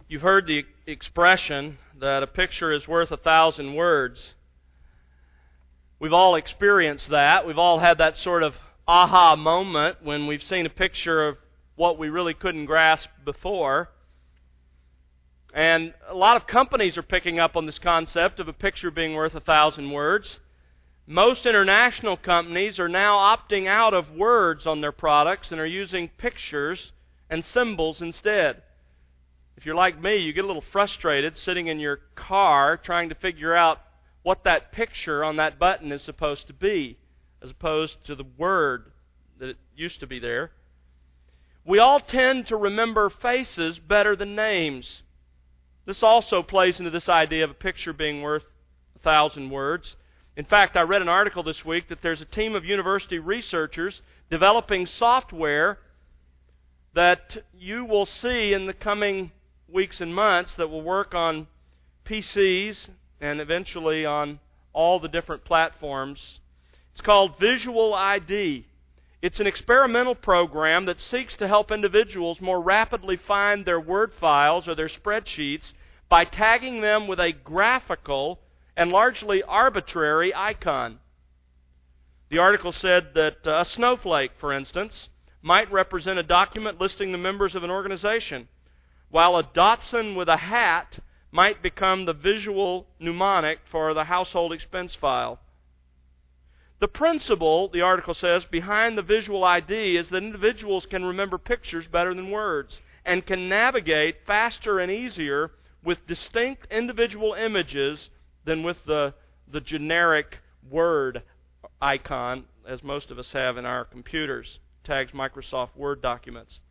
You've heard the expression that a picture is worth 1,000 words. We've all experienced that. We've all had that sort of aha moment when we've seen a picture of what we really couldn't grasp before. And a lot of companies are picking up on this concept of a picture being worth 1,000 words. Most international companies are now opting out of words on their products and are using pictures and symbols instead. If you're like me, you get a little frustrated sitting in your car trying to figure out what that picture on that button is supposed to be, as opposed to the word that it used to be there. We all tend to remember faces better than names. This also plays into this idea of a picture being worth 1,000 words. In fact, I read an article this week that there's a team of university researchers developing software that you will see in the coming weeks and months that will work on PCs and eventually on all the different platforms. It's called Visual ID. It's an experimental program that seeks to help individuals more rapidly find their Word files or their spreadsheets by tagging them with a graphical and largely arbitrary icon. The article said that a snowflake, for instance, might represent a document listing the members of an organization, while a Datsun with a hat might become the visual mnemonic for the household expense file. The principle, the article says, behind the visual ID is that individuals can remember pictures better than words and can navigate faster and easier with distinct individual images than with the generic word icon, as most of us have in our computers, tags Microsoft Word documents.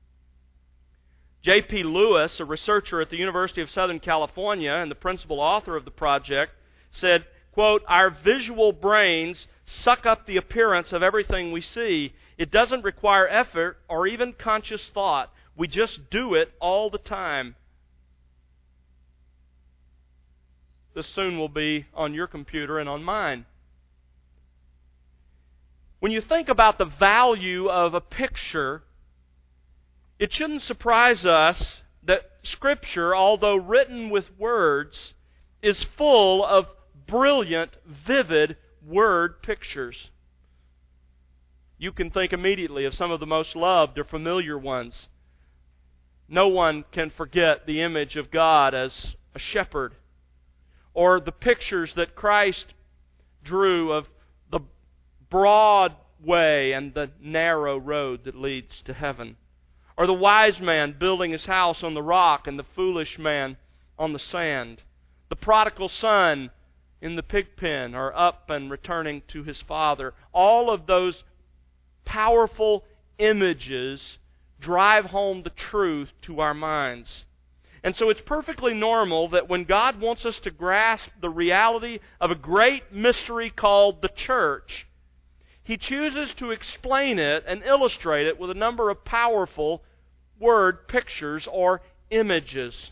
J.P. Lewis, a researcher at the University of Southern California and the principal author of the project, said, quote, "Our visual brains suck up the appearance of everything we see. It doesn't require effort or even conscious thought. We just do it all the time." This soon will be on your computer and on mine. When you think about the value of a picture, it shouldn't surprise us that Scripture, although written with words, is full of brilliant, vivid word pictures. You can think immediately of some of the most loved or familiar ones. No one can forget the image of God as a shepherd, or the pictures that Christ drew of the broad way and the narrow road that leads to heaven, or the wise man building his house on the rock and the foolish man on the sand, the prodigal son in the pig pen or up and returning to his father. All of those powerful images drive home the truth to our minds. And so it's perfectly normal that when God wants us to grasp the reality of a great mystery called the church, He chooses to explain it and illustrate it with a number of powerful word pictures or images.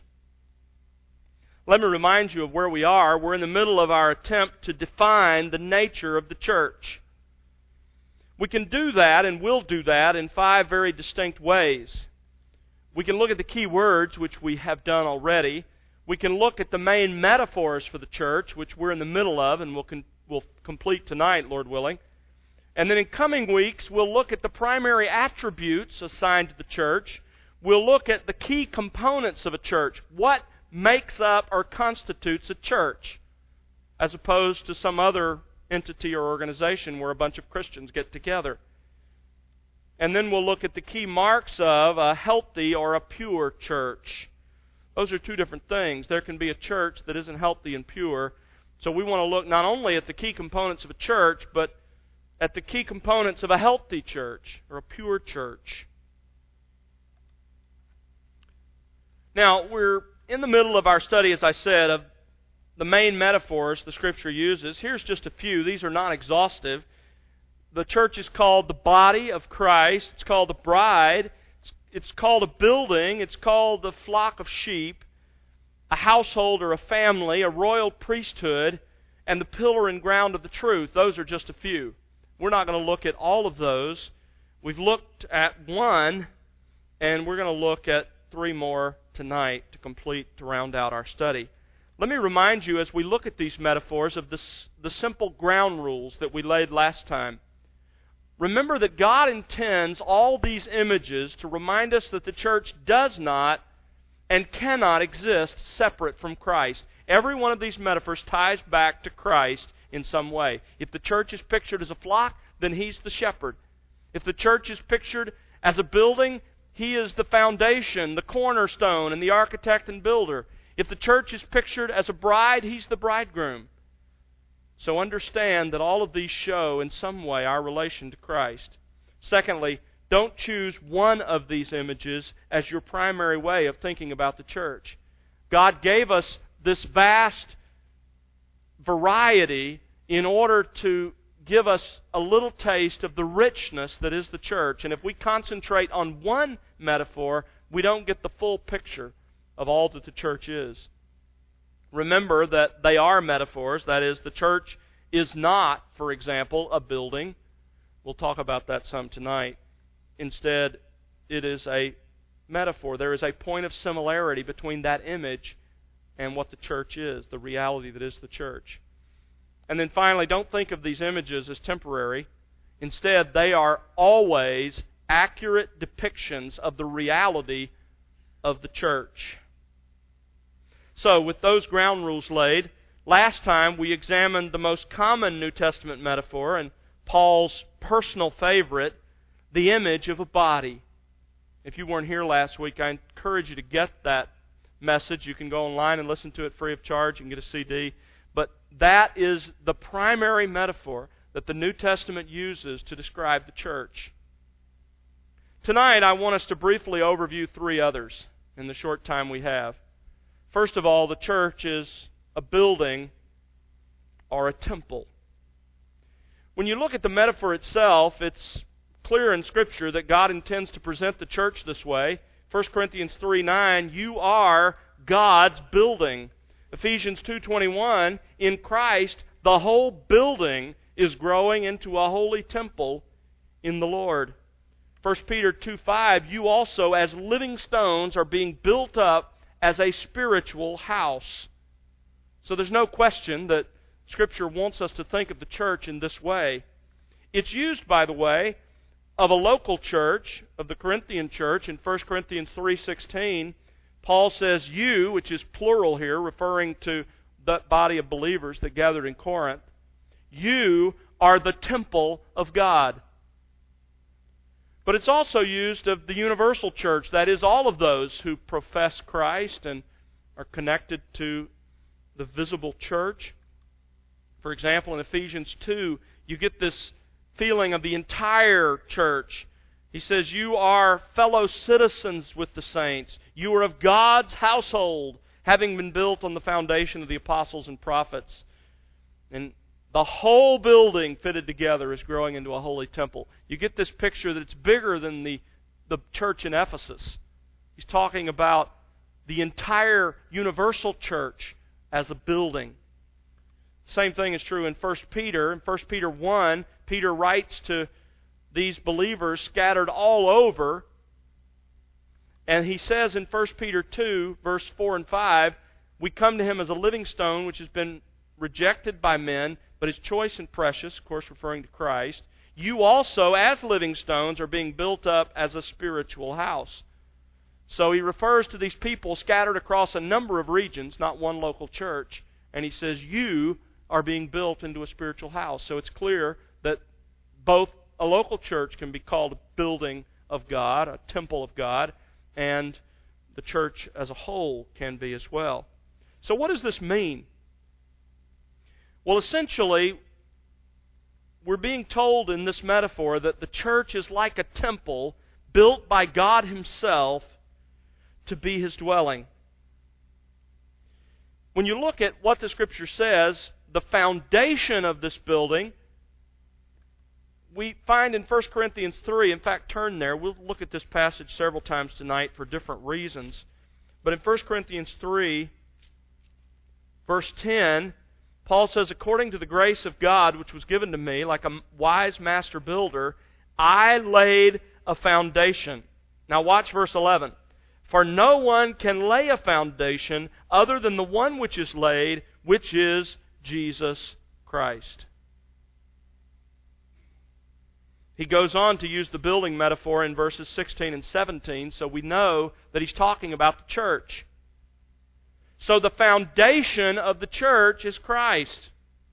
Let me remind you of where we are. We're in the middle of our attempt to define the nature of the church. We can do that, and will do that, in 5 very distinct ways. We can look at the key words, which we have done already. We can look at the main metaphors for the church, which we're in the middle of, and we'll complete tonight, Lord willing. And then in coming weeks, we'll look at the primary attributes assigned to the church. We'll look at the key components of a church. What makes up or constitutes a church, as opposed to some other entity or organization where a bunch of Christians get together. And then we'll look at the key marks of a healthy or a pure church. Those are 2 different things. There can be a church that isn't healthy and pure. So we want to look not only at the key components of a church, but at the key components of a healthy church or a pure church. Now, we're in the middle of our study, as I said, of the main metaphors the Scripture uses. Here's just a few. These are not exhaustive. The church is called the body of Christ. It's called the bride. It's called a building. It's called the flock of sheep, a household or a family, a royal priesthood, and the pillar and ground of the truth. Those are just a few. We're not going to look at all of those. We've looked at one, and we're going to look at 3 more tonight to round out our study. Let me remind you, as we look at these metaphors, of the simple ground rules that we laid last time. Remember that God intends all these images to remind us that the church does not and cannot exist separate from Christ. Every one of these metaphors ties back to Christ in some way. If the church is pictured as a flock, then He's the shepherd. If the church is pictured as a building, He is the foundation, the cornerstone, and the architect and builder. If the church is pictured as a bride, He's the bridegroom. So understand that all of these show in some way our relation to Christ. Secondly, don't choose one of these images as your primary way of thinking about the church. God gave us this vast variety in order to give us a little taste of the richness that is the church. And if we concentrate on one metaphor, we don't get the full picture of all that the church is. Remember that they are metaphors. That is, the church is not, for example, a building. We'll talk about that some tonight. Instead, it is a metaphor. There is a point of similarity between that image and what the church is, the reality that is the church. And then finally, don't think of these images as temporary. Instead, they are always accurate depictions of the reality of the church. So, with those ground rules laid, last time we examined the most common New Testament metaphor and Paul's personal favorite, the image of a body. If you weren't here last week, I encourage you to get that message. You can go online and listen to it free of charge. You can get a CD. But that is the primary metaphor that the New Testament uses to describe the church. Tonight, I want us to briefly overview three others in the short time we have. First of all, the church is a building or a temple. When you look at the metaphor itself, it's clear in Scripture that God intends to present the church this way. 1 Corinthians 3:9, you are God's building. Ephesians 2:21, in Christ, the whole building is growing into a holy temple in the Lord. 1 Peter 2:5, you also, as living stones, are being built up as a spiritual house. So there's no question that Scripture wants us to think of the church in this way. It's used, by the way, of a local church, of the Corinthian church. In 1 Corinthians 3:16, Paul says, you, which is plural here, referring to that body of believers that gathered in Corinth, you are the temple of God. But it's also used of the universal church, that is, all of those who profess Christ and are connected to the visible church. For example, in Ephesians 2, you get this feeling of the entire church. He says, you are fellow citizens with the saints. You are of God's household, having been built on the foundation of the apostles and prophets. And the whole building fitted together is growing into a holy temple. You get this picture that it's bigger than the church in Ephesus. He's talking about the entire universal church as a building. Same thing is true in 1 Peter. In 1 Peter 1, Peter writes to these believers scattered all over. And he says in 1 Peter 2, verse 4 and 5, we come to him as a living stone which has been rejected by men, but is choice and precious, of course referring to Christ. You also, as living stones, are being built up as a spiritual house. So he refers to these people scattered across a number of regions, not one local church. And he says, you are being built into a spiritual house. So it's clear that both a local church can be called a building of God, a temple of God, and the church as a whole can be as well. So what does this mean? Well, essentially, we're being told in this metaphor that the church is like a temple built by God Himself to be His dwelling. When you look at what the Scripture says, the foundation of this building, we find in 1 Corinthians 3, in fact, turn there. We'll look at this passage several times tonight for different reasons. But in 1 Corinthians 3, verse 10, Paul says, according to the grace of God which was given to me, like a wise master builder, I laid a foundation. Now watch verse 11. For no one can lay a foundation other than the one which is laid, which is Jesus Christ. He goes on to use the building metaphor in verses 16 and 17, so we know that he's talking about the church. So the foundation of the church is Christ.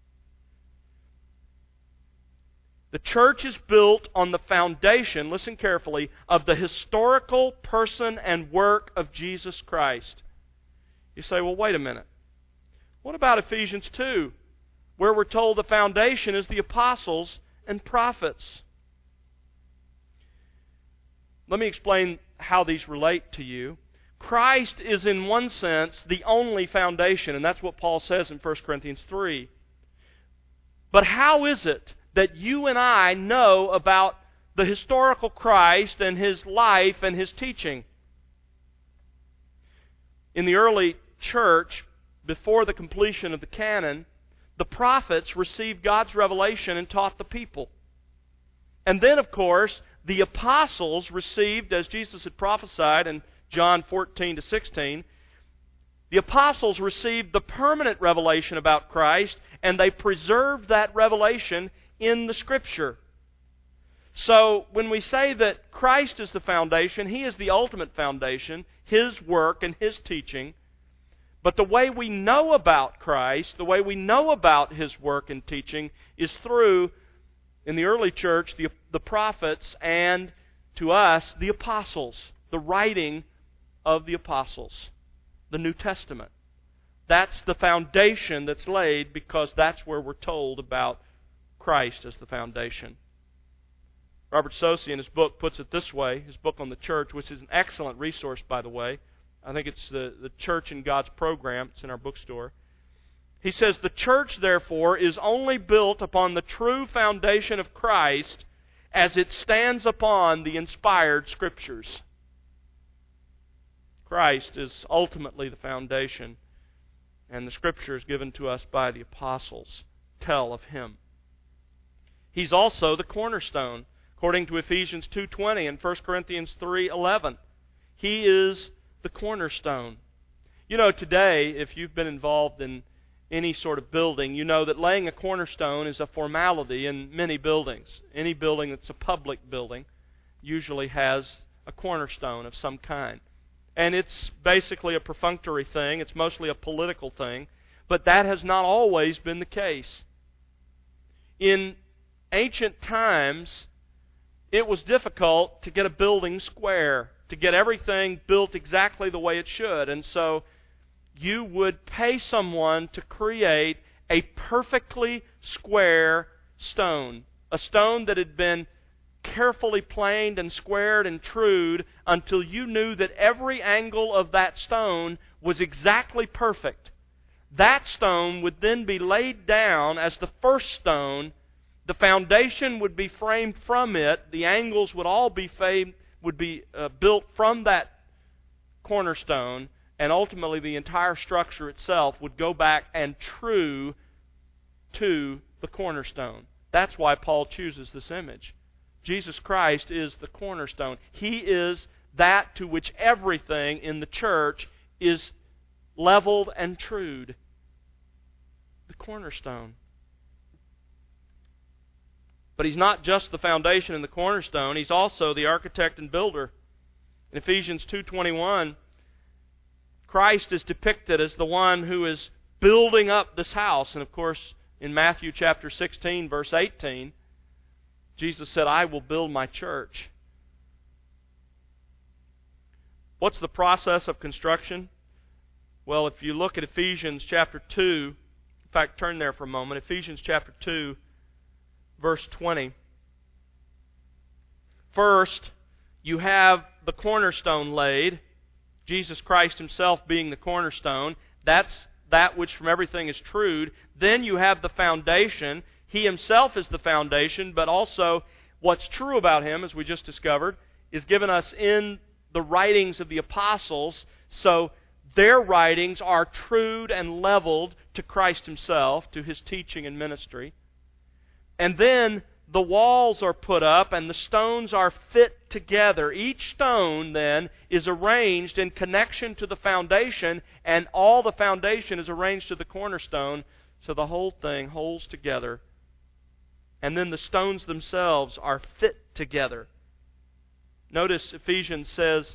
The church is built on the foundation, listen carefully, of the historical person and work of Jesus Christ. You say, well, wait a minute. What about Ephesians 2, where we're told the foundation is the apostles and prophets? Let me explain how these relate to you. Christ is in one sense the only foundation, and that's what Paul says in 1 Corinthians 3. But how is it that you and I know about the historical Christ and His life and His teaching? In the early church, before the completion of the canon, the prophets received God's revelation and taught the people. And then, of course, the apostles received, as Jesus had prophesied in John 14 to 16, the apostles received the permanent revelation about Christ, and they preserved that revelation in the Scripture. So, when we say that Christ is the foundation, He is the ultimate foundation, His work and His teaching. But the way we know about Christ, the way we know about His work and teaching, is through, in the early church, the prophets, and to us, the apostles, the writing of the apostles, the New Testament. That's the foundation that's laid, because that's where we're told about Christ as the foundation. Robert Saucy, in his book, puts it this way, his book on the church, which is an excellent resource, by the way. I think it's the Church in God's Program. It's in our bookstore. He says, the church, therefore, is only built upon the true foundation of Christ as it stands upon the inspired Scriptures. Christ is ultimately the foundation, and the Scriptures given to us by the apostles tell of Him. He's also the cornerstone, according to Ephesians 2:20 and 1 Corinthians 3:11. He is the cornerstone. You know, today, if you've been involved in any sort of building, you know that laying a cornerstone is a formality in many buildings. Any building that's a public building usually has a cornerstone of some kind. And it's basically a perfunctory thing. It's mostly a political thing. But that has not always been the case. In ancient times, it was difficult to get a building square, to get everything built exactly the way it should. And so you would pay someone to create a perfectly square stone, a stone that had been carefully planed and squared and trued until you knew that every angle of that stone was exactly perfect. That stone would then be laid down as the first stone. The foundation would be framed from it. The angles would all be built from that cornerstone, and ultimately the entire structure itself would go back and true to the cornerstone. That's why Paul chooses this image. Jesus Christ is the cornerstone. He is that to which everything in the church is leveled and trued. The cornerstone. But He's not just the foundation and the cornerstone. He's also the architect and builder. In Ephesians 2:21, Christ is depicted as the one who is building up this house. And of course, in Matthew chapter 16, verse 18, Jesus said, I will build my church. What's the process of construction? Well, if you look at Ephesians chapter 2, in fact, turn there for a moment. Ephesians chapter 2, verse 20. First, you have the cornerstone laid, Jesus Christ Himself being the cornerstone. That's that which from everything is trued. Then you have the foundation. He Himself is the foundation, but also what's true about Him, as we just discovered, is given us in the writings of the apostles. So their writings are trued and leveled to Christ Himself, to His teaching and ministry. And then the walls are put up and the stones are fit together. Each stone then is arranged in connection to the foundation, and all the foundation is arranged to the cornerstone, so the whole thing holds together. And then the stones themselves are fit together. Notice Ephesians says,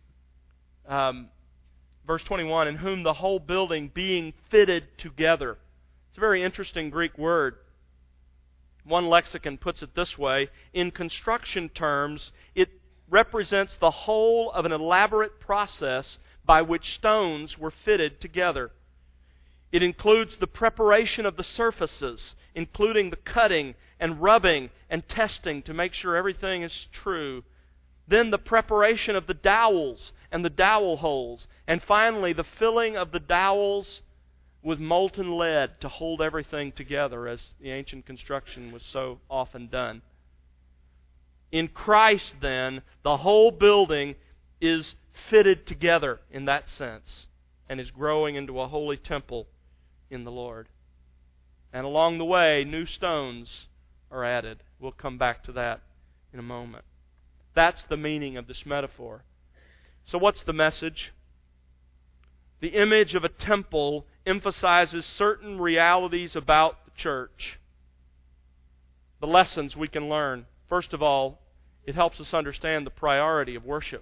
verse 21, in whom the whole building being fitted together. It's a very interesting Greek word. One lexicon puts it this way: in construction terms, it represents the whole of an elaborate process by which stones were fitted together. It includes the preparation of the surfaces, including the cutting and rubbing and testing to make sure everything is true. Then the preparation of the dowels and the dowel holes. And finally, the filling of the dowels with molten lead to hold everything together, as the ancient construction was so often done. In Christ, then, the whole building is fitted together in that sense and is growing into a holy temple in the Lord. And along the way, new stones are added. We'll come back to that in a moment. That's the meaning of this metaphor. So what's the message? The image of a temple emphasizes certain realities about the church. The lessons we can learn. First of all, it helps us understand the priority of worship.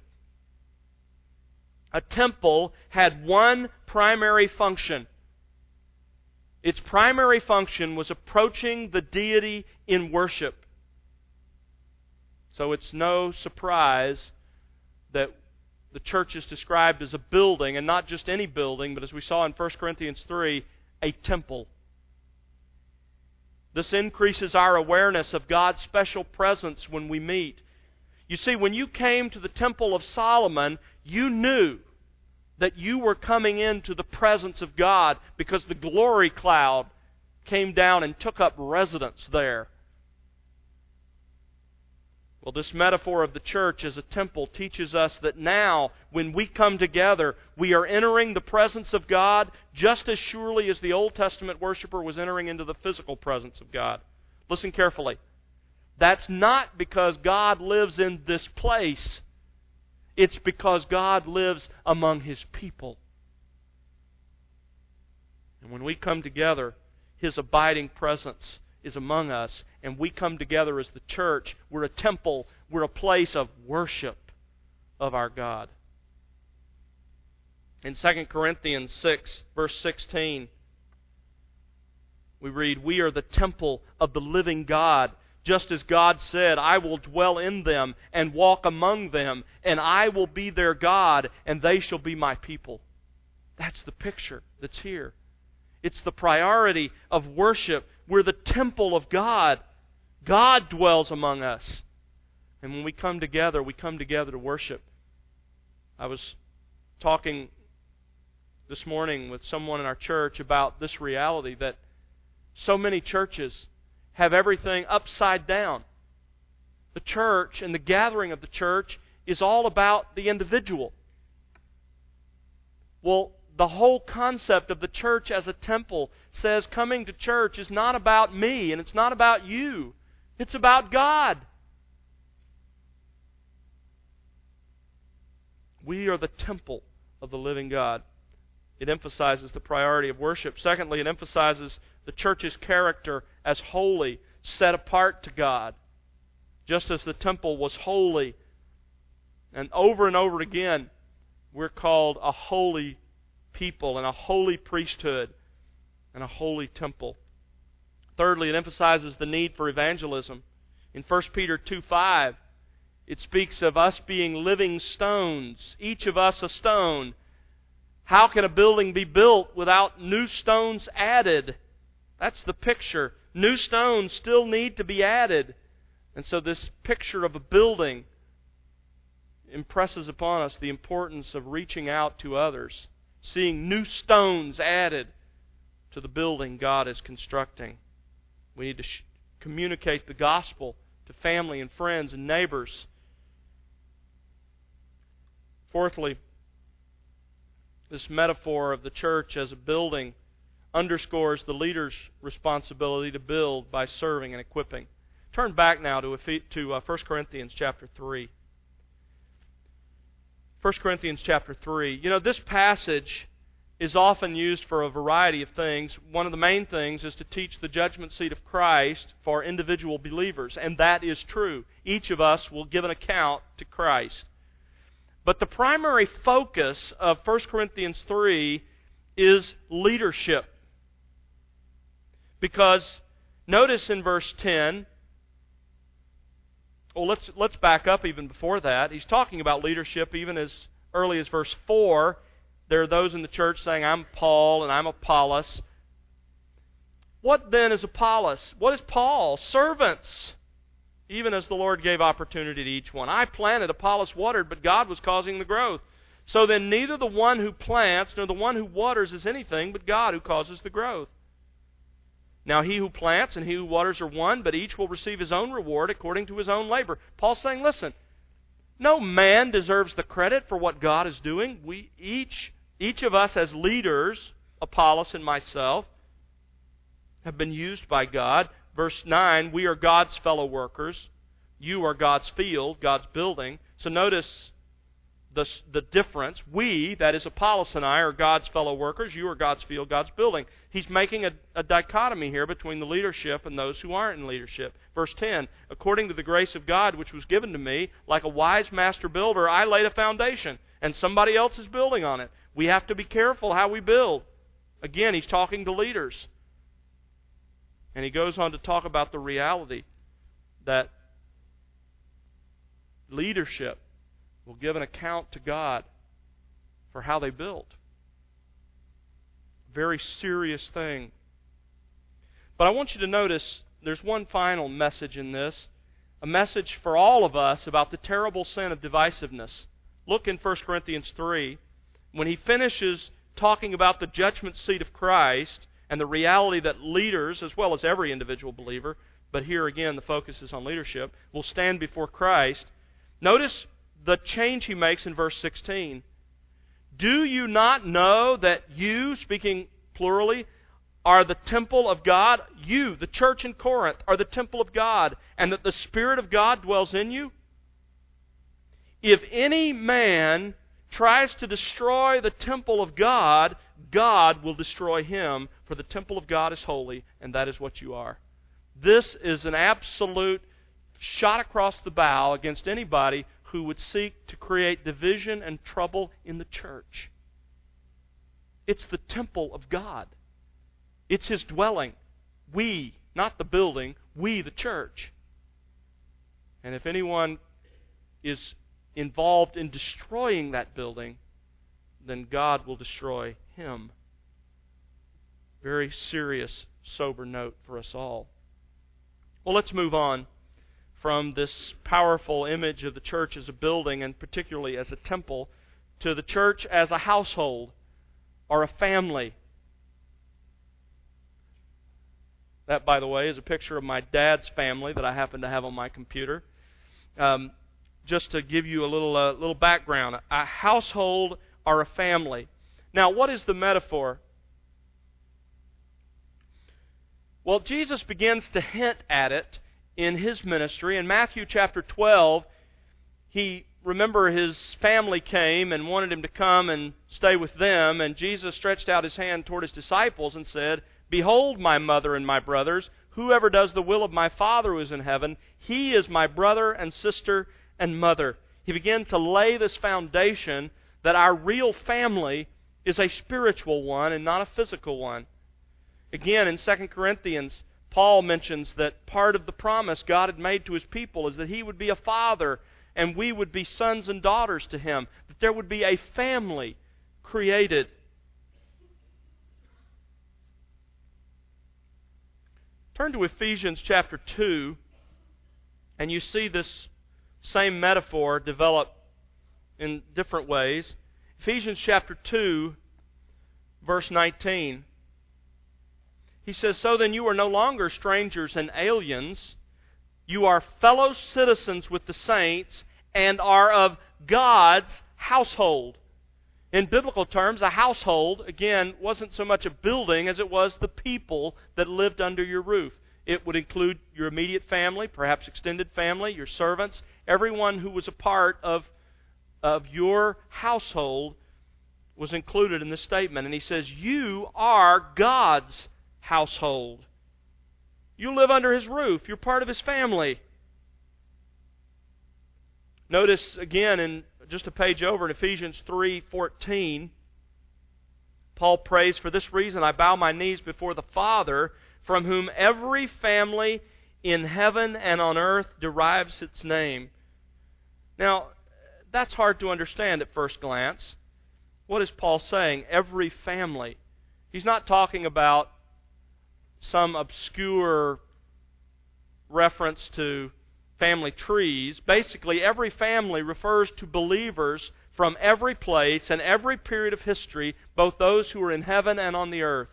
A temple had one primary function. Its primary function was approaching the deity in worship. So it's no surprise that the church is described as a building, and not just any building, but as we saw in 1 Corinthians 3, a temple. This increases our awareness of God's special presence when we meet. You see, when you came to the Temple of Solomon, you knew that you were coming into the presence of God because the glory cloud came down and took up residence there. Well, this metaphor of the church as a temple teaches us that now, when we come together, we are entering the presence of God just as surely as the Old Testament worshiper was entering into the physical presence of God. Listen carefully. That's not because God lives in this place. It's because God lives among His people. And when we come together, His abiding presence is among us, and we come together as the church. We're a temple. We're a place of worship of our God. In 2 Corinthians 6, verse 16, we read, "We are the temple of the living God, just as God said, 'I will dwell in them and walk among them, and I will be their God, and they shall be my people.'" That's the picture that's here. It's the priority of worship. We're the temple of God. God dwells among us. And when we come together to worship. I was talking this morning with someone in our church about this reality that so many churches have everything upside down. The church and the gathering of the church is all about the individual. Well, the whole concept of the church as a temple says coming to church is not about me and it's not about you. It's about God. We are the temple of the living God. It emphasizes the priority of worship. Secondly, it emphasizes the church's character as holy, set apart to God. Just as the temple was holy. And over again, we're called a holy people and a holy priesthood and a holy temple. Thirdly, it emphasizes the need for evangelism. In 1 Peter 2:5, it speaks of us being living stones, each of us a stone. How can a building be built without new stones added? That's the picture. New stones still need to be added. And so this picture of a building impresses upon us the importance of reaching out to others, seeing new stones added to the building God is constructing. We need to communicate the gospel to family and friends and neighbors. Fourthly, this metaphor of the church as a building underscores the leader's responsibility to build by serving and equipping. Turn back now to 1 Corinthians chapter 3. 1 Corinthians chapter 3. You know, this passage is often used for a variety of things. One of the main things is to teach the judgment seat of Christ for individual believers, and that is true. Each of us will give an account to Christ. But the primary focus of 1 Corinthians 3 is leadership. Because notice in verse 10, well, let's back up even before that. He's talking about leadership even as early as verse 4. There are those in the church saying, I'm Paul and I'm Apollos. What then is Apollos? What is Paul? Servants. Even as the Lord gave opportunity to each one. I planted, Apollos watered, but God was causing the growth. So then neither the one who plants nor the one who waters is anything but God who causes the growth. Now he who plants and he who waters are one, but each will receive his own reward according to his own labor. Paul's saying, listen, no man deserves the credit for what God is doing. We each of us as leaders, Apollos and myself, have been used by God. Verse 9, we are God's fellow workers. You are God's field, God's building. So notice the difference. We, that is Apollos and I, are God's fellow workers. You are God's field, God's building. He's making a dichotomy here between the leadership and those who aren't in leadership. Verse 10, according to the grace of God which was given to me, like a wise master builder, I laid a foundation, and somebody else is building on it. We have to be careful how we build. Again, he's talking to leaders. And he goes on to talk about the reality that leadership will give an account to God for how they built. Very serious thing. But I want you to notice there's one final message in this, a message for all of us about the terrible sin of divisiveness. Look in 1 Corinthians 3. When he finishes talking about the judgment seat of Christ and the reality that leaders, as well as every individual believer, but here again the focus is on leadership, will stand before Christ, notice the change he makes in verse 16. Do you not know that you, speaking plurally, are the temple of God? You, the church in Corinth, are the temple of God, and that the Spirit of God dwells in you? If any man tries to destroy the temple of God, God will destroy him, for the temple of God is holy, and that is what you are. This is an absolute shot across the bow against anybody who would seek to create division and trouble in the church. It's the temple of God. It's His dwelling. We, not the building, we, the church. And if anyone is involved in destroying that building, then God will destroy him. Very serious, sober note for us all. Well, let's move on from this powerful image of the church as a building, and particularly as a temple, to the church as a household or a family. That, by the way, is a picture of my dad's family that I happen to have on my computer. Just to give you a little background, a household or a family. Now, what is the metaphor? Well, Jesus begins to hint at it in His ministry. In Matthew chapter 12, remember his family came and wanted Him to come and stay with them, and Jesus stretched out His hand toward His disciples and said, Behold my mother and my brothers, whoever does the will of my Father who is in heaven, he is my brother and sister and mother. He began to lay this foundation that our real family is a spiritual one and not a physical one. Again, in 2 Corinthians, Paul mentions that part of the promise God had made to His people is that He would be a father and we would be sons and daughters to Him, that there would be a family created. Turn to Ephesians chapter 2, and you see this same metaphor develop in different ways. Ephesians chapter 2, verse 19. He says, So then you are no longer strangers and aliens. You are fellow citizens with the saints and are of God's household. In biblical terms, a household, again, wasn't so much a building as it was the people that lived under your roof. It would include your immediate family, perhaps extended family, your servants, everyone who was a part of your household was included in this statement. And he says, you are God's household. You live under His roof. You're part of His family. Notice again in just a page over in Ephesians 3:14, Paul prays, for this reason I bow my knees before the Father, from whom every family in heaven and on earth derives its name. Now, that's hard to understand at first glance. What is Paul saying? Every family. He's not talking about some obscure reference to family trees. Basically, every family refers to believers from every place and every period of history, both those who are in heaven and on the earth.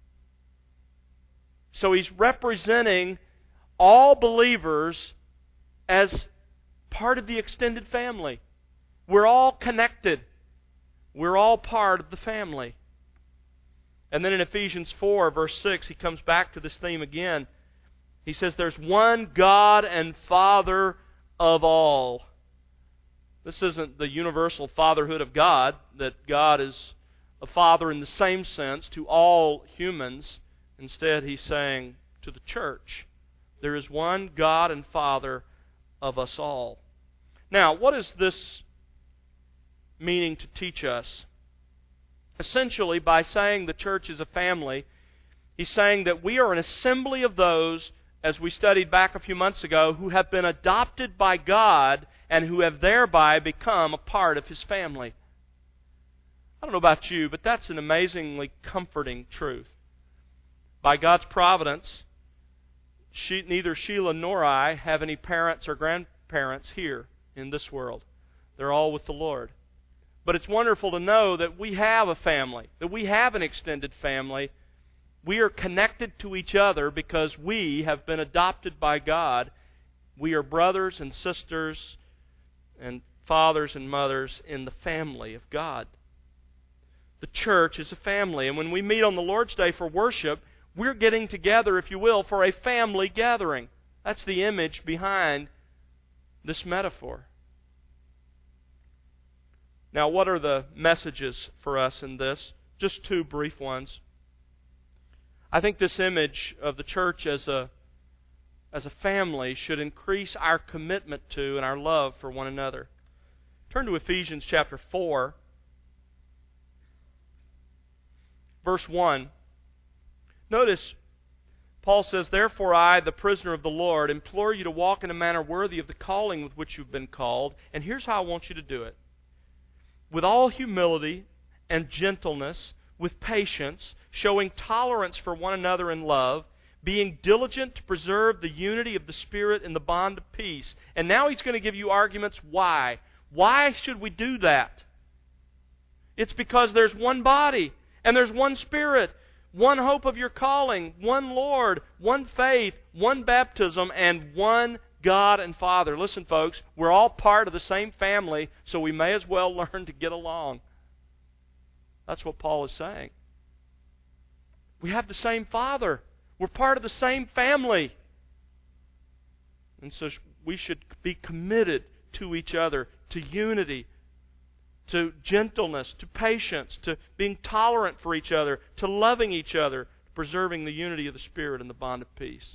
So he's representing all believers as part of the extended family. We're all connected. We're all part of the family. And then in Ephesians 4, verse 6, he comes back to this theme again. He says, there's one God and Father of all. This isn't the universal fatherhood of God, that God is a father in the same sense to all humans. Instead, he's saying to the church, there is one God and Father of us all. Now, what is this meaning to teach us? Essentially, by saying the church is a family, he's saying that we are an assembly of those, as we studied back a few months ago, who have been adopted by God and who have thereby become a part of His family. I don't know about you, but that's an amazingly comforting truth. By God's providence, neither Sheila nor I have any parents or grandparents here in this world. They're all with the Lord. But it's wonderful to know that we have a family, that we have an extended family. We are connected to each other because we have been adopted by God. We are brothers and sisters and fathers and mothers in the family of God. The church is a family, and when we meet on the Lord's Day for worship, we're getting together, if you will, for a family gathering. That's the image behind this metaphor. Now, what are the messages for us in this? Just two brief ones. I think this image of the church as a family should increase our commitment to and our love for one another. Turn to Ephesians chapter 4, verse 1. Notice, Paul says, therefore I, the prisoner of the Lord, implore you to walk in a manner worthy of the calling with which you've been called. And here's how I want you to do it. With all humility and gentleness, with patience, showing tolerance for one another in love, being diligent to preserve the unity of the Spirit in the bond of peace. And now he's going to give you arguments why. Why should we do that? It's because there's one body, and there's one Spirit, one hope of your calling, one Lord, one faith, one baptism, and one God and Father. Listen, folks, we're all part of the same family, so we may as well learn to get along. That's what Paul is saying. We have the same Father. We're part of the same family. And so we should be committed to each other, to unity, to gentleness, to patience, to being tolerant for each other, to loving each other, to preserving the unity of the Spirit and the bond of peace.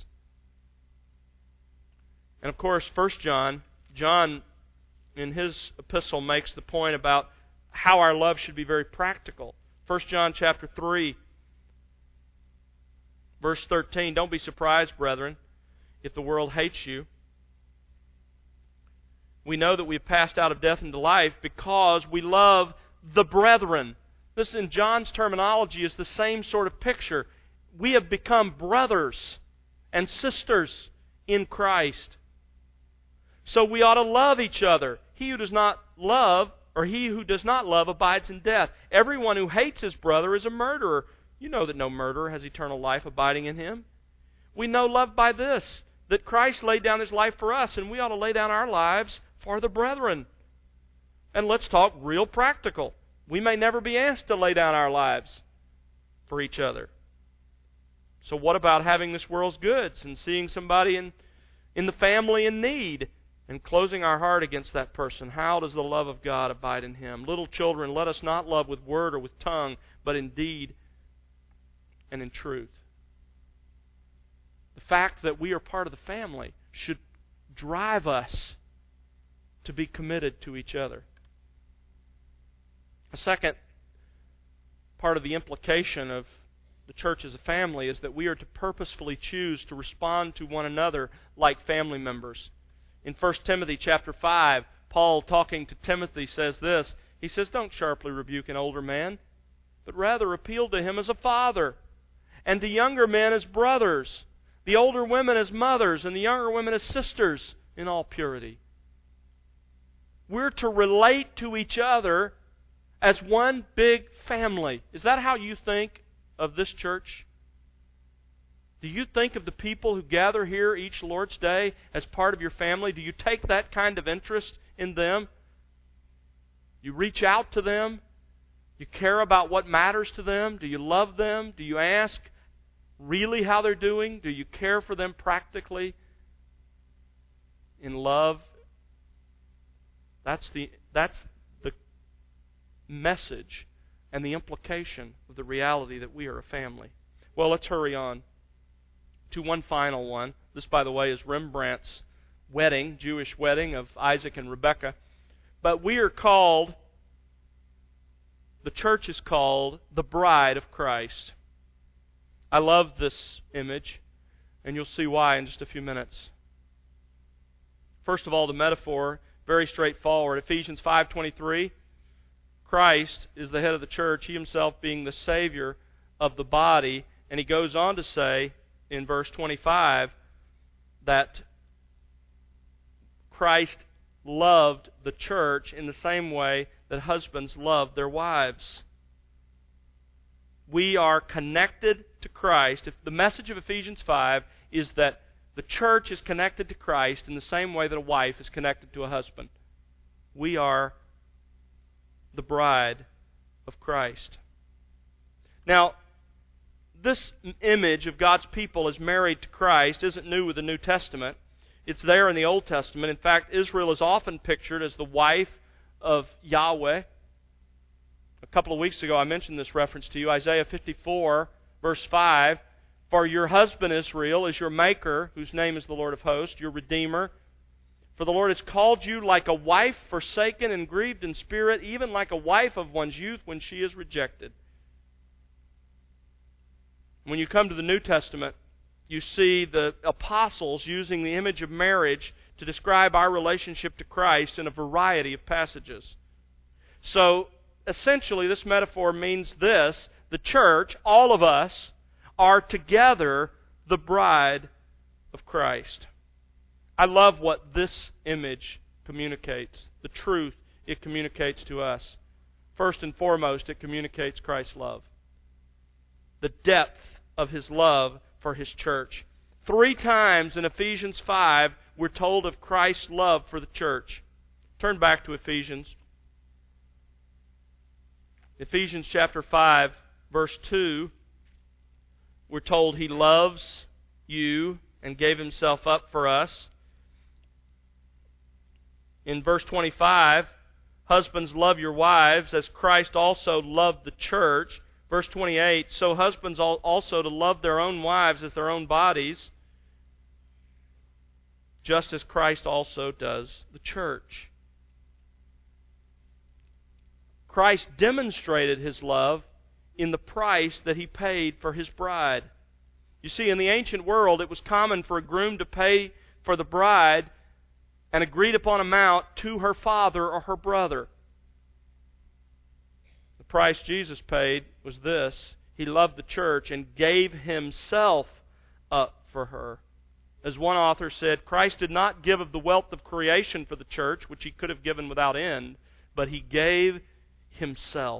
And of course, 1 John in his epistle makes the point about how our love should be very practical. 1 John chapter 3, verse 13, don't be surprised, brethren, if the world hates you. We know that we have passed out of death into life because we love the brethren. This, in John's terminology, is the same sort of picture. We have become brothers and sisters in Christ. So we ought to love each other. He who does not love abides in death. Everyone who hates his brother is a murderer. You know that no murderer has eternal life abiding in him. We know love by this, that Christ laid down His life for us, and we ought to lay down our lives for the brethren. And let's talk real practical. We may never be asked to lay down our lives for each other. So what about having this world's goods and seeing somebody in the family in need and closing our heart against that person? How does the love of God abide in him? Little children, let us not love with word or with tongue, but in deed and in truth. The fact that we are part of the family should drive us to be committed to each other. A second part of the implication of the church as a family is that we are to purposefully choose to respond to one another like family members. In 1 Timothy chapter 5, Paul, talking to Timothy, says this. He says, "Don't sharply rebuke an older man, but rather appeal to him as a father, and to younger men as brothers, the older women as mothers, and the younger women as sisters, in all purity." We're to relate to each other as one big family. Is that how you think of this church? Do you think of the people who gather here each Lord's Day as part of your family? Do you take that kind of interest in them? You reach out to them? You care about what matters to them? Do you love them? Do you ask really how they're doing? Do you care for them practically in love? That's the message and the implication of the reality that we are a family. Well, let's hurry on to one final one. This, by the way, is Rembrandt's wedding, Jewish wedding of Isaac and Rebekah. But we are called, the church is called the bride of Christ. I love this image, and you'll see why in just a few minutes. First of all, the metaphor, very straightforward. Ephesians 5:23, Christ is the head of the church, He Himself being the Savior of the body. And He goes on to say in verse 25 that Christ loved the church in the same way that husbands love their wives. We are connected to Christ. If the message of Ephesians 5 is that the church is connected to Christ in the same way that a wife is connected to a husband, we are the bride of Christ. Now, this image of God's people as married to Christ isn't new with the New Testament. It's there in the Old Testament. In fact, Israel is often pictured as the wife of Yahweh. A couple of weeks ago I mentioned this reference to you, Isaiah 54, verse 5. "For your husband Israel is your maker, whose name is the Lord of hosts, your Redeemer. For the Lord has called you like a wife forsaken and grieved in spirit, even like a wife of one's youth when she is rejected." When you come to the New Testament, you see the apostles using the image of marriage to describe our relationship to Christ in a variety of passages. So, essentially, this metaphor means this: the church, all of us, are together the bride of Christ. I love what this image communicates, the truth it communicates to us. First and foremost, it communicates Christ's love, the depth of His love for His church. 3 times in Ephesians 5, we're told of Christ's love for the church. Turn back to Ephesians. Ephesians chapter 5, verse 2, we're told He loves you and gave Himself up for us. In verse 25, husbands, love your wives as Christ also loved the church. Verse 28, so husbands also to love their own wives as their own bodies, just as Christ also does the church. Christ demonstrated His love in the price that He paid for His bride. You see, in the ancient world, it was common for a groom to pay for the bride an agreed upon amount to her father or her brother. The price Jesus paid was this: He loved the church and gave Himself up for her. As one author said, Christ did not give of the wealth of creation for the church, which He could have given without end, but He gave Himself.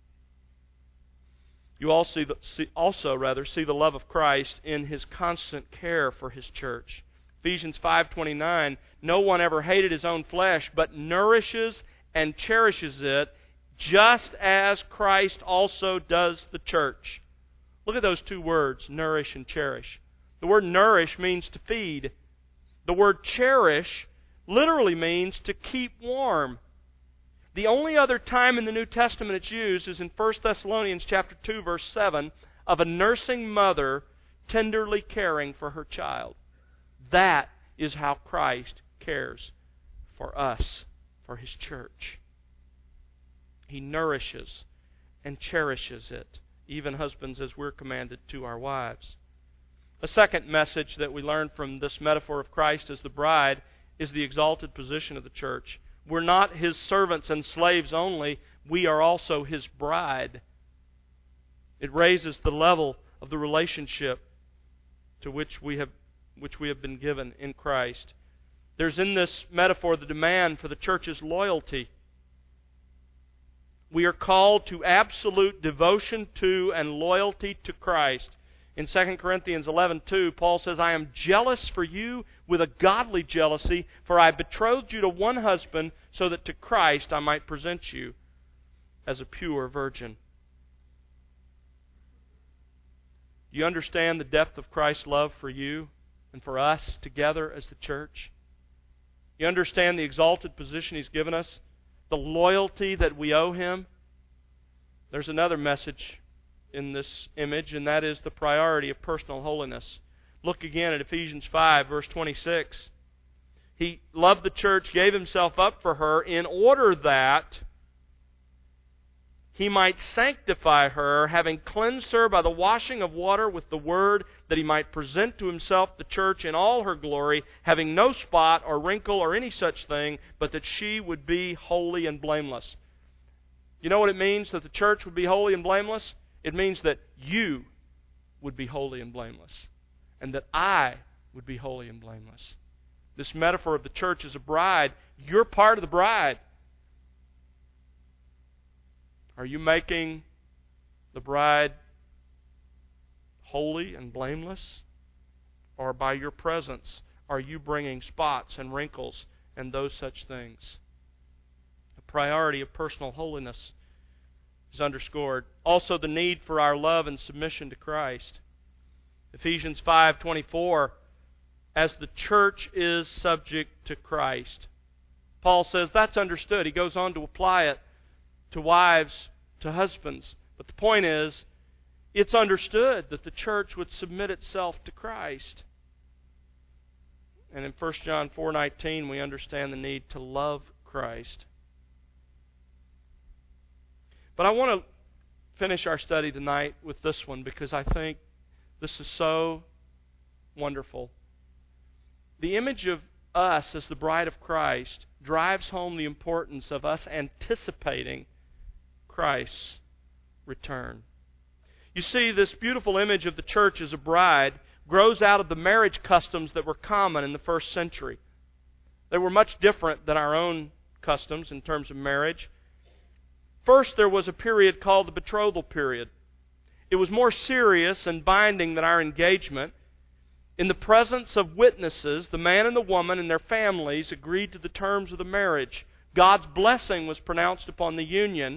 You also see the love of Christ in His constant care for His church. Ephesians 5:29, no one ever hated his own flesh, but nourishes and cherishes it, just as Christ also does the church, Look at those two words, nourish and cherish. The word nourish means to feed. The word cherish literally means to keep warm. The only other time in the New Testament it's used is in 1 Thessalonians chapter 2, verse 7, of a nursing mother tenderly caring for her child. That is how Christ cares for us, for His church. He nourishes and cherishes it, even husbands, as we're commanded to our wives. A second message that we learn from this metaphor of Christ as the bride is the exalted position of the church. We're not His servants and slaves only, we are also His bride. It raises the level of the relationship to which we have been given in Christ. There's in this metaphor the demand for the church's loyalty. We are called to absolute devotion to and loyalty to Christ. In 2 Corinthians 11:2, Paul says, I am jealous for you with a godly jealousy, for I betrothed you to one husband, so that to Christ I might present you as a pure virgin. Do you understand the depth of Christ's love for you and for us together as the church? You understand the exalted position He's given us? The loyalty that we owe Him? There's another message in this image, and that is the priority of personal holiness. Look again at Ephesians 5, verse 26. He loved the church, gave Himself up for her in order that He might sanctify her, having cleansed her by the washing of water with the Word, that He might present to Himself the church in all her glory, having no spot or wrinkle or any such thing, but that she would be holy and blameless. You know what it means that the church would be holy and blameless? It means that you would be holy and blameless, and that I would be holy and blameless. This metaphor of the church as a bride, you're part of the bride. Are you making the bride holy and blameless? Or by your presence, are you bringing spots and wrinkles and those such things? The priority of personal holiness is underscored. Also, the need for our love and submission to Christ. Ephesians 5:24, as the church is subject to Christ. Paul says that's understood. He goes on to apply it to wives, to husbands. But the point is, it's understood that the church would submit itself to Christ. And in 1 John 4:19, we understand the need to love Christ. But I want to finish our study tonight with this one, because I think this is so wonderful. The image of us as the bride of Christ drives home the importance of us anticipating Christ's return. You see, this beautiful image of the church as a bride grows out of the marriage customs that were common in the first century. They were much different than our own customs in terms of marriage. First, there was a period called the betrothal period. It was more serious and binding than our engagement. In the presence of witnesses, the man and the woman and their families agreed to the terms of the marriage. God's blessing was pronounced upon the union,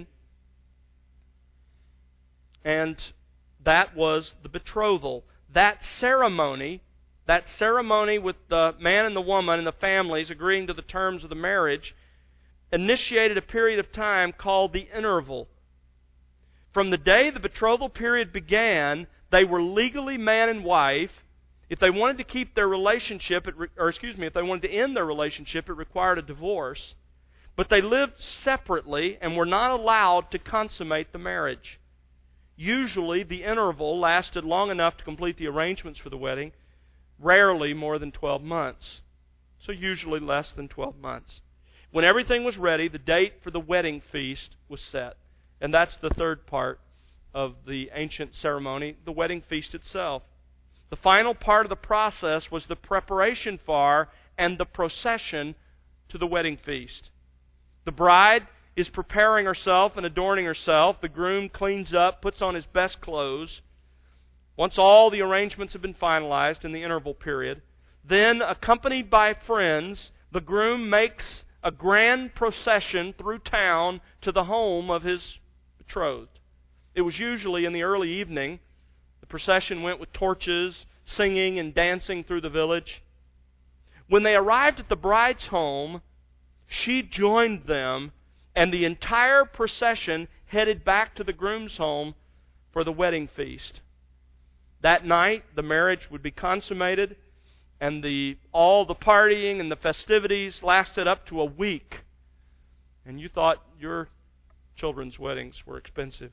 and that was the betrothal. That ceremony with the man and the woman and the families agreeing to the terms of the marriage, initiated a period of time called the interval. From the day the betrothal period began, they were legally man and wife. If they wanted to keep their relationship, if they wanted to end their relationship, it required a divorce. But they lived separately and were not allowed to consummate the marriage. Usually, the interval lasted long enough to complete the arrangements for the wedding, rarely more than 12 months. So usually less than 12 months. When everything was ready, the date for the wedding feast was set. And that's the third part of the ancient ceremony, the wedding feast itself. The final part of the process was the preparation for and the procession to the wedding feast. The bride is preparing herself and adorning herself. The groom cleans up, puts on his best clothes. Once all the arrangements have been finalized in the interval period, then, accompanied by friends, the groom makes a grand procession through town to the home of his betrothed. It was usually in the early evening. The procession went with torches, singing and dancing through the village. When they arrived at the bride's home, she joined them, and the entire procession headed back to the groom's home for the wedding feast. That night, the marriage would be consummated, and all the partying and the festivities lasted up to a week. And you thought your children's weddings were expensive.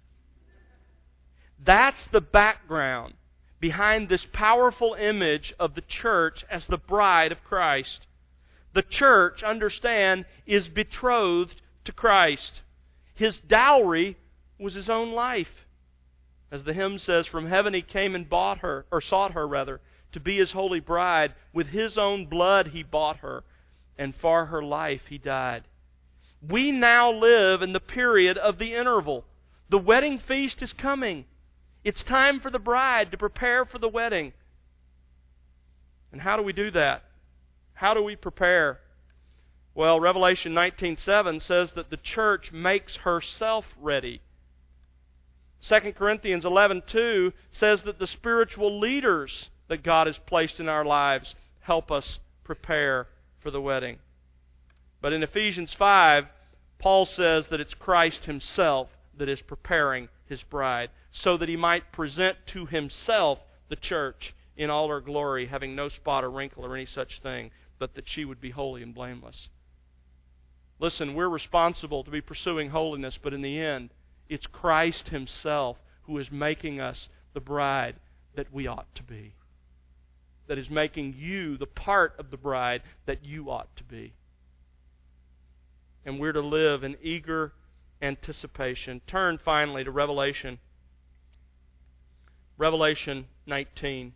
That's the background behind this powerful image of the church as the bride of Christ. The church, understand, is betrothed to Christ. His dowry was His own life. As the hymn says, from heaven He came and sought her, to be His holy bride. With His own blood He bought her, and for her life He died. We now live in the period of the interval. The wedding feast is coming. It's time for the bride to prepare for the wedding. And how do we do that? How do we prepare? Well, Revelation 19:7 says that the church makes herself ready. 2 Corinthians 11:2 says that the spiritual leaders that God has placed in our lives help us prepare for the wedding. But in Ephesians 5, Paul says that it's Christ Himself that is preparing His bride, so that He might present to Himself the church in all her glory, having no spot or wrinkle or any such thing, but that she would be holy and blameless. Listen, we're responsible to be pursuing holiness, but in the end, it's Christ Himself who is making us the bride that we ought to be. That is making you the part of the bride that you ought to be. And we're to live in eager anticipation. Turn finally to Revelation. Revelation 19.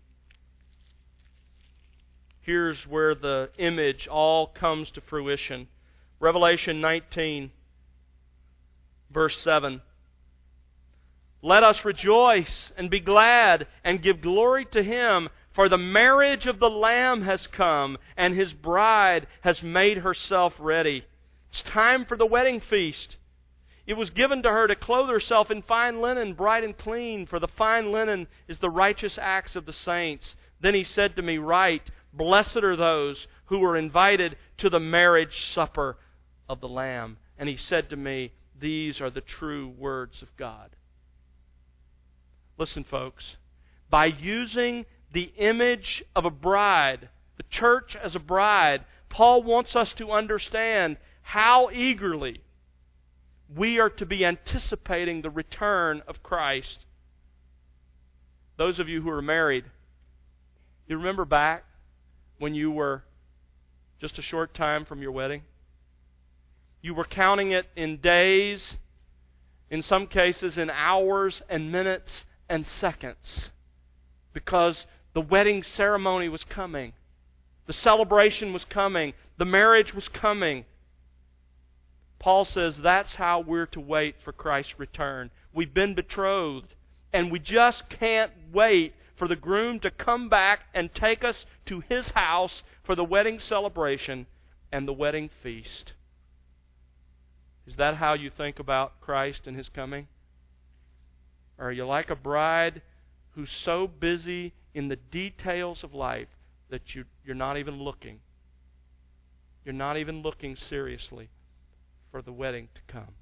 Here's where the image all comes to fruition. Revelation 19, verse 7. Let us rejoice and be glad and give glory to Him, for the marriage of the Lamb has come, and His bride has made herself ready. It's time for the wedding feast. It was given to her to clothe herself in fine linen, bright and clean, for the fine linen is the righteous acts of the saints. Then He said to me, Write, blessed are those who are invited to the marriage supper of the Lamb. And He said to me, These are the true words of God. Listen, folks, by using the image of a bride, the church as a bride, Paul wants us to understand how eagerly we are to be anticipating the return of Christ. Those of you who are married, you remember back when you were just a short time from your wedding? You were counting it in days, in some cases in hours and minutes and seconds, because the wedding ceremony was coming. The celebration was coming. The marriage was coming. Paul says that's how we're to wait for Christ's return. We've been betrothed, and we just can't wait for the groom to come back and take us to his house for the wedding celebration and the wedding feast. Is that how you think about Christ and His coming? Or are you like a bride who's so busy in the details of life that you're not even looking? You're not even looking seriously for the wedding to come.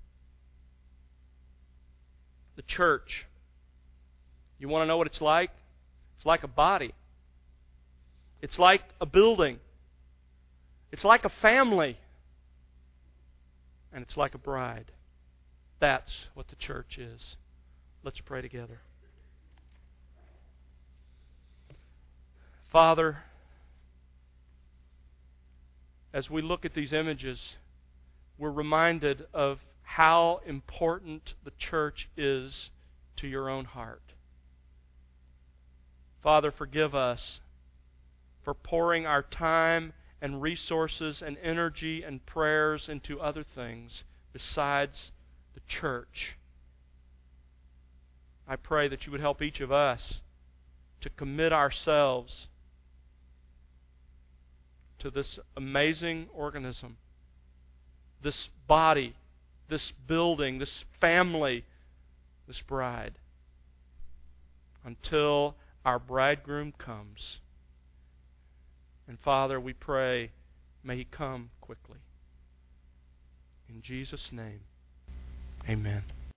The church. You want to know what it's like? It's like a body. It's like a building. It's like a family. And it's like a bride. That's what the church is. Let's pray together. Father, as we look at these images, we're reminded of how important the church is to your own heart. Father, forgive us for pouring our time and resources and energy and prayers into other things besides the church. I pray that you would help each of us to commit ourselves to this amazing organism, this body, this building, this family, this bride. until our bridegroom comes. And Father, we pray, may He come quickly. In Jesus' name, amen.